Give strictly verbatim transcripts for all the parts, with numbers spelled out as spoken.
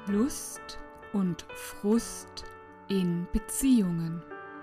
Lust und Frust in Beziehungen.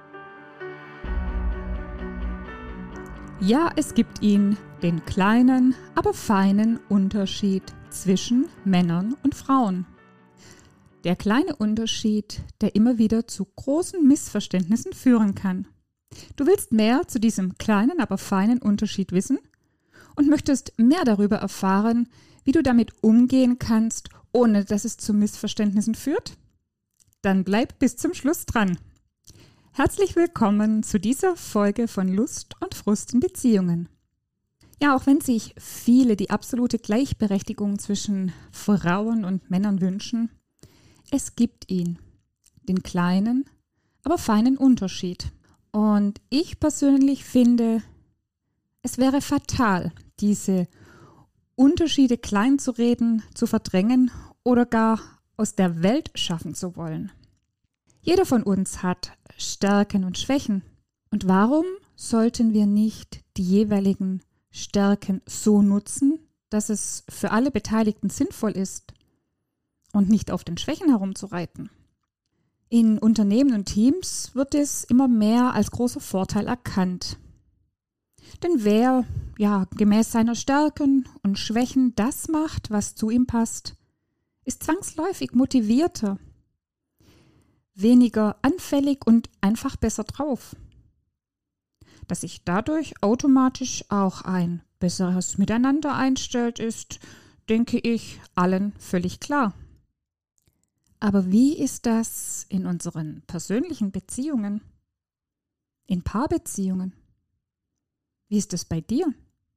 Ja, es gibt ihn, den kleinen, aber feinen Unterschied zwischen Männern und Frauen. Der kleine Unterschied, der immer wieder zu großen Missverständnissen führen kann. Du willst mehr zu diesem kleinen, aber feinen Unterschied wissen und möchtest mehr darüber erfahren, wie du damit umgehen kannst, ohne dass es zu Missverständnissen führt? Dann bleib bis zum Schluss dran. Herzlich willkommen zu dieser Folge von Lust und Frust in Beziehungen. Ja, auch wenn sich viele die absolute Gleichberechtigung zwischen Frauen und Männern wünschen, es gibt ihn, den kleinen, aber feinen Unterschied. Und ich persönlich finde, es wäre fatal, diese Unterschiede klein zu reden, zu verdrängen oder gar aus der Welt schaffen zu wollen. Jeder von uns hat Stärken und Schwächen. Und warum sollten wir nicht die jeweiligen Stärken so nutzen, dass es für alle Beteiligten sinnvoll ist und nicht auf den Schwächen herumzureiten? In Unternehmen und Teams wird es immer mehr als großer Vorteil erkannt. Denn wer ja gemäß seiner Stärken und Schwächen das macht, was zu ihm passt, ist zwangsläufig motivierter, weniger anfällig und einfach besser drauf. Dass sich dadurch automatisch auch ein besseres Miteinander einstellt, ist, denke ich, allen völlig klar. Aber wie ist das in unseren persönlichen Beziehungen, in Paarbeziehungen? Wie ist es bei dir?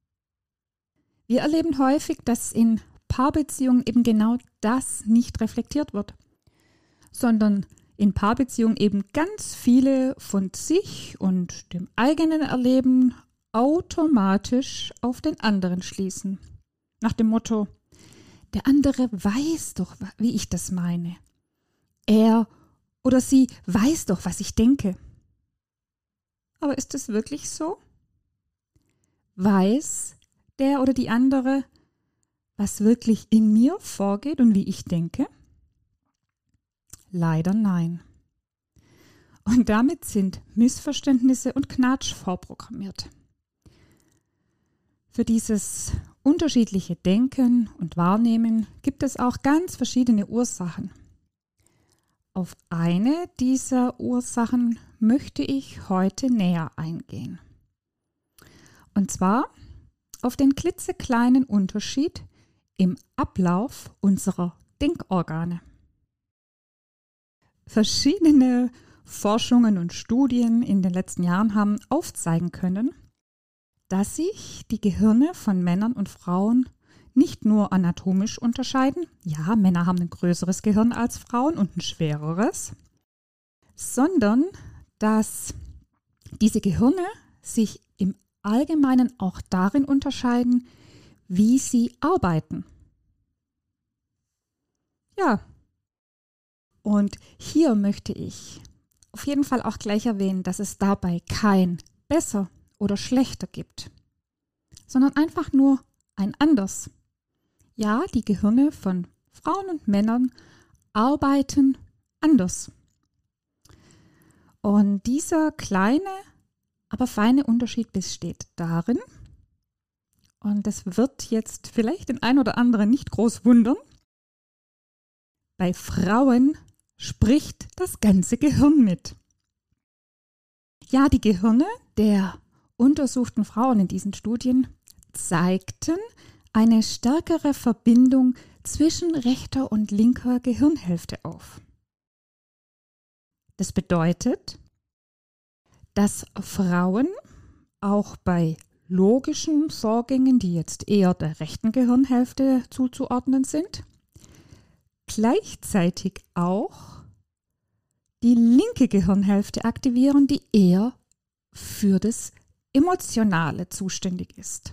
Wir erleben häufig, dass in Paarbeziehungen eben genau das nicht reflektiert wird, sondern in Paarbeziehungen eben ganz viele von sich und dem eigenen Erleben automatisch auf den anderen schließen. Nach dem Motto, der andere weiß doch, wie ich das meine. Er oder sie weiß doch, was ich denke. Aber ist es wirklich so? Weiß der oder die andere, was wirklich in mir vorgeht und wie ich denke? Leider nein. Und damit sind Missverständnisse und Knatsch vorprogrammiert. Für dieses unterschiedliche Denken und Wahrnehmen gibt es auch ganz verschiedene Ursachen. Auf eine dieser Ursachen möchte ich heute näher eingehen. Und zwar auf den klitzekleinen Unterschied im Ablauf unserer Denkorgane. Verschiedene Forschungen und Studien in den letzten Jahren haben aufzeigen können, dass sich die Gehirne von Männern und Frauen nicht nur anatomisch unterscheiden, ja, Männer haben ein größeres Gehirn als Frauen und ein schwereres, sondern dass diese Gehirne sich im Allgemeinen auch darin unterscheiden, wie sie arbeiten. Ja, und hier möchte ich auf jeden Fall auch gleich erwähnen, dass es dabei kein besser oder schlechter gibt, sondern einfach nur ein anders. Ja, die Gehirne von Frauen und Männern arbeiten anders. Und dieser kleine, aber feine Unterschied besteht darin, und das wird jetzt vielleicht den einen oder anderen nicht groß wundern, bei Frauen spricht das ganze Gehirn mit. Ja, die Gehirne der untersuchten Frauen in diesen Studien zeigten eine stärkere Verbindung zwischen rechter und linker Gehirnhälfte auf. Das bedeutet, dass Frauen auch bei logischen Vorgängen, die jetzt eher der rechten Gehirnhälfte zuzuordnen sind, gleichzeitig auch die linke Gehirnhälfte aktivieren, die eher für das Emotionale zuständig ist.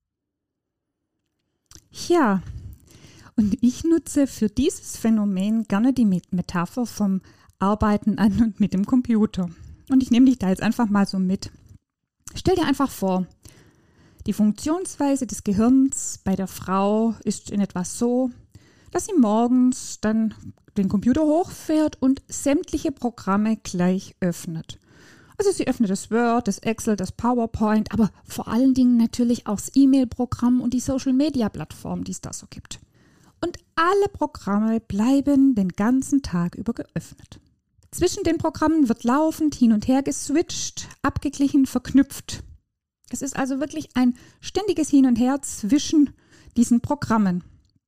Ja, und ich nutze für dieses Phänomen gerne die Metapher vom Arbeiten an und mit dem Computer. Und ich nehme dich da jetzt einfach mal so mit. Stell dir einfach vor, die Funktionsweise des Gehirns bei der Frau ist in etwa so, dass sie morgens dann den Computer hochfährt und sämtliche Programme gleich öffnet. Also sie öffnet das Word, das Excel, das PowerPoint, aber vor allen Dingen natürlich auch das E-Mail-Programm und die Social-Media-Plattform, die es da so gibt. Und alle Programme bleiben den ganzen Tag über geöffnet. Zwischen den Programmen wird laufend hin und her geswitcht, abgeglichen, verknüpft. Es ist also wirklich ein ständiges Hin und Her zwischen diesen Programmen.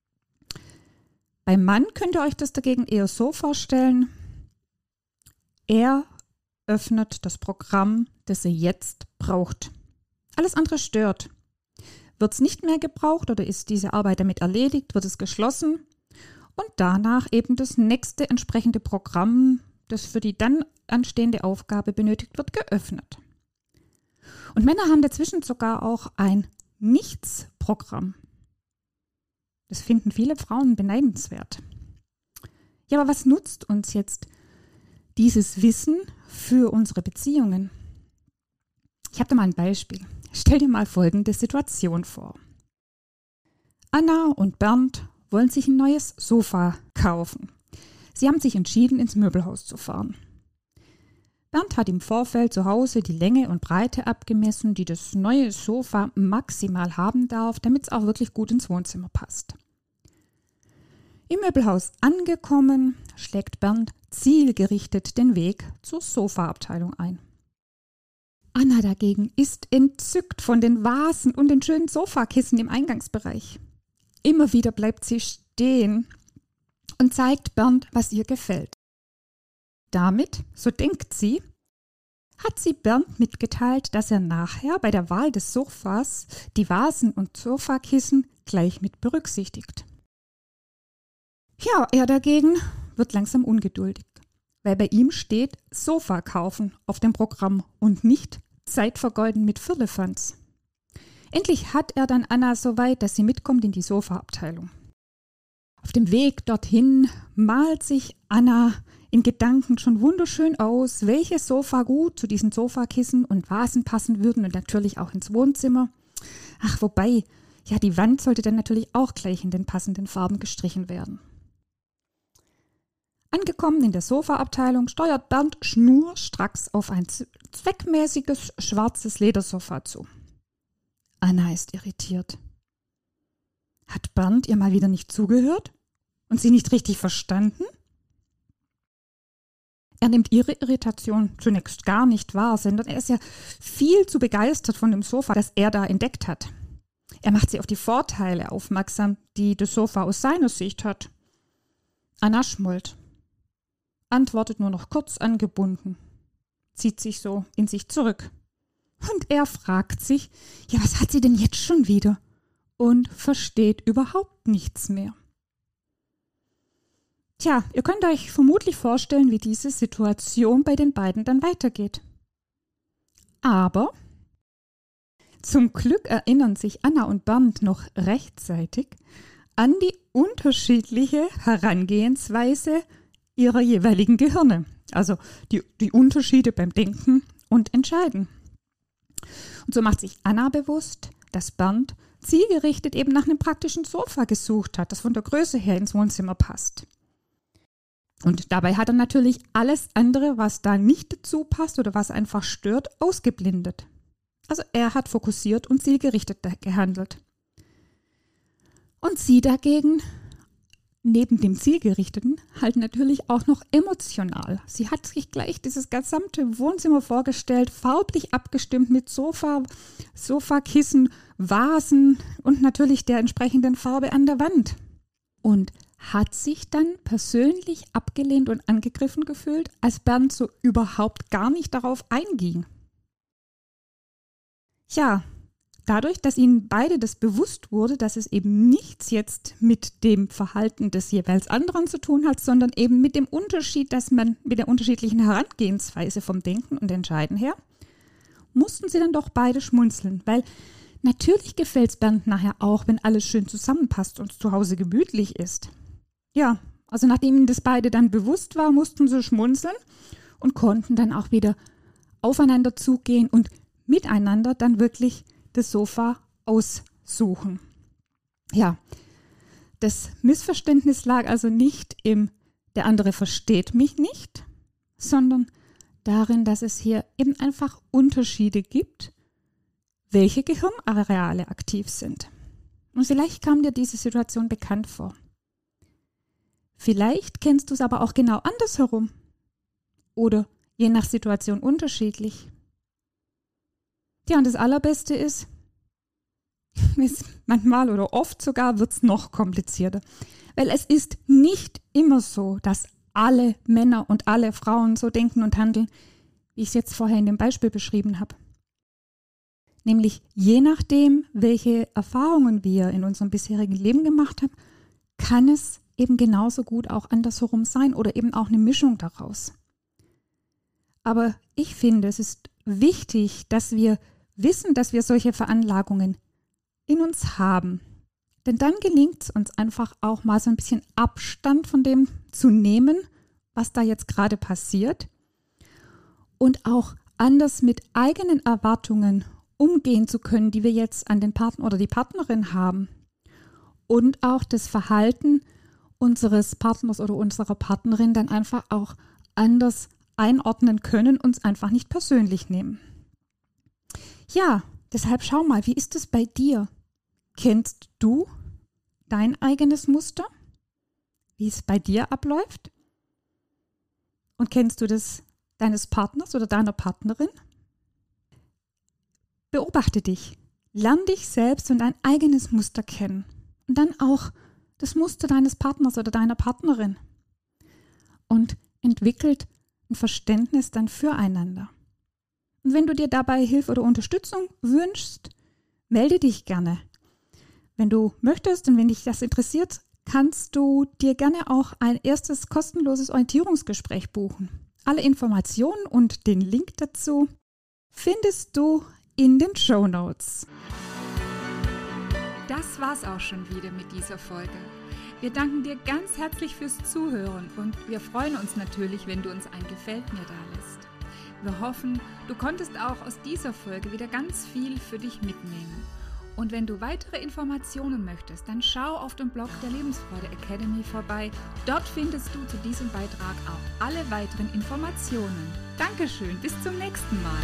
Beim Mann könnt ihr euch das dagegen eher so vorstellen, er öffnet das Programm, das er jetzt braucht. Alles andere stört. Wird es nicht mehr gebraucht oder ist diese Arbeit damit erledigt, wird es geschlossen und danach eben das nächste entsprechende Programm, das für die dann anstehende Aufgabe benötigt wird, geöffnet. Und Männer haben dazwischen sogar auch ein Nichts-Programm. Das finden viele Frauen beneidenswert. Ja, aber was nutzt uns jetzt dieses Wissen für unsere Beziehungen? Ich habe da mal ein Beispiel. Stell dir mal folgende Situation vor. Anna und Bernd wollen sich ein neues Sofa kaufen. Sie haben sich entschieden, ins Möbelhaus zu fahren. Bernd hat im Vorfeld zu Hause die Länge und Breite abgemessen, die das neue Sofa maximal haben darf, damit es auch wirklich gut ins Wohnzimmer passt. Im Möbelhaus angekommen, schlägt Bernd zielgerichtet den Weg zur Sofaabteilung ein. Anna dagegen ist entzückt von den Vasen und den schönen Sofakissen im Eingangsbereich. Immer wieder bleibt sie stehen und zeigt Bernd, was ihr gefällt. Damit, so denkt sie, hat sie Bernd mitgeteilt, dass er nachher bei der Wahl des Sofas die Vasen und Sofakissen gleich mit berücksichtigt. Ja, er dagegen wird langsam ungeduldig, weil bei ihm steht Sofa kaufen auf dem Programm und nicht Zeit vergeuden mit Firlefanz. Endlich hat er dann Anna so weit, dass sie mitkommt in die Sofaabteilung. Auf dem Weg dorthin malt sich Anna in Gedanken schon wunderschön aus, welche Sofa gut zu diesen Sofakissen und Vasen passen würden und natürlich auch ins Wohnzimmer. Ach, wobei, ja, die Wand sollte dann natürlich auch gleich in den passenden Farben gestrichen werden. Angekommen in der Sofaabteilung steuert Bernd schnurstracks auf ein zweckmäßiges schwarzes Ledersofa zu. Anna ist irritiert. Hat Bernd ihr mal wieder nicht zugehört und sie nicht richtig verstanden? Er nimmt ihre Irritation zunächst gar nicht wahr, sondern er ist ja viel zu begeistert von dem Sofa, das er da entdeckt hat. Er macht sie auf die Vorteile aufmerksam, die das Sofa aus seiner Sicht hat. Anna schmollt, antwortet nur noch kurz angebunden, zieht sich so in sich zurück. Und er fragt sich, ja, was hat sie denn jetzt schon wieder? Und versteht überhaupt nichts mehr. Tja, ihr könnt euch vermutlich vorstellen, wie diese Situation bei den beiden dann weitergeht. Aber zum Glück erinnern sich Anna und Bernd noch rechtzeitig an die unterschiedliche Herangehensweise ihrer jeweiligen Gehirne. Also die, die Unterschiede beim Denken und Entscheiden. Und so macht sich Anna bewusst, dass Bernd zielgerichtet eben nach einem praktischen Sofa gesucht hat, das von der Größe her ins Wohnzimmer passt. Und dabei hat er natürlich alles andere, was da nicht dazu passt oder was einfach stört, ausgeblendet. Also er hat fokussiert und zielgerichtet gehandelt. Und sie dagegen, neben dem Zielgerichteten, halt natürlich auch noch emotional. Sie hat sich gleich dieses gesamte Wohnzimmer vorgestellt, farblich abgestimmt mit Sofa, Sofakissen, Vasen und natürlich der entsprechenden Farbe an der Wand. Und hat sich dann persönlich abgelehnt und angegriffen gefühlt, als Bernd so überhaupt gar nicht darauf einging. Ja, dadurch, dass ihnen beide das bewusst wurde, dass es eben nichts jetzt mit dem Verhalten des jeweils anderen zu tun hat, sondern eben mit dem Unterschied, dass man mit der unterschiedlichen Herangehensweise vom Denken und Entscheiden her, mussten sie dann doch beide schmunzeln, weil natürlich gefällt es Bernd nachher auch, wenn alles schön zusammenpasst und zu Hause gemütlich ist. Ja, also nachdem ihnen das beide dann bewusst war, mussten sie schmunzeln und konnten dann auch wieder aufeinander zugehen und miteinander dann wirklich das Sofa aussuchen. Ja, Das Missverständnis lag also nicht im der andere versteht mich nicht, sondern darin, dass es hier eben einfach Unterschiede gibt, welche Gehirnareale aktiv sind. Und vielleicht kam dir diese Situation bekannt vor. Vielleicht kennst du es aber auch genau andersherum oder je nach Situation unterschiedlich. Ja, und das Allerbeste ist, manchmal oder oft sogar wird es noch komplizierter. Weil es ist nicht immer so, dass alle Männer und alle Frauen so denken und handeln, wie ich es jetzt vorher in dem Beispiel beschrieben habe. Nämlich je nachdem, welche Erfahrungen wir in unserem bisherigen Leben gemacht haben, kann es eben genauso gut auch andersherum sein oder eben auch eine Mischung daraus. Aber ich finde, es ist wichtig, dass wir wissen, dass wir solche Veranlagungen in uns haben. Denn dann gelingt es uns einfach auch mal so ein bisschen Abstand von dem zu nehmen, was da jetzt gerade passiert und auch anders mit eigenen Erwartungen umgehen zu können, die wir jetzt an den Partner oder die Partnerin haben und auch das Verhalten unseres Partners oder unserer Partnerin dann einfach auch anders einordnen können und es einfach nicht persönlich nehmen. Ja, deshalb schau mal, wie ist es bei dir? Kennst du dein eigenes Muster, wie es bei dir abläuft? Und kennst du das deines Partners oder deiner Partnerin? Beobachte dich, lern dich selbst und dein eigenes Muster kennen und dann auch das Muster deines Partners oder deiner Partnerin und entwickelt ein Verständnis dann füreinander. Und wenn du dir dabei Hilfe oder Unterstützung wünschst, melde dich gerne. Wenn du möchtest und wenn dich das interessiert, kannst du dir gerne auch ein erstes kostenloses Orientierungsgespräch buchen. Alle Informationen und den Link dazu findest du in den Shownotes. Das war's auch schon wieder mit dieser Folge. Wir danken dir ganz herzlich fürs Zuhören und wir freuen uns natürlich, wenn du uns ein Gefällt mir dalässt. Wir hoffen, du konntest auch aus dieser Folge wieder ganz viel für dich mitnehmen. Und wenn du weitere Informationen möchtest, dann schau auf dem Blog der Lebensfreude Academy vorbei. Dort findest du zu diesem Beitrag auch alle weiteren Informationen. Dankeschön, bis zum nächsten Mal.